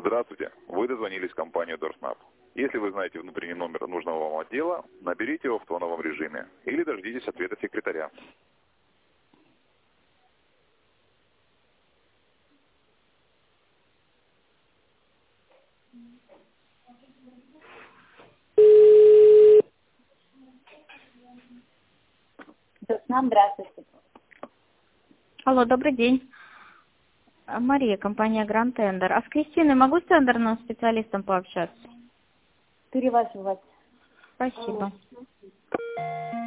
Здравствуйте. Вы дозвонились в компанию Дорснаб. Если вы знаете внутренний номер нужного вам отдела, наберите его в тоновом режиме или дождитесь ответа секретаря. Дорснаб, здравствуйте. Алло, добрый день. Мария, компания Grand Tender. А с Кристиной могу с тендерным специалистом пообщаться? Перевожу вас. Спасибо.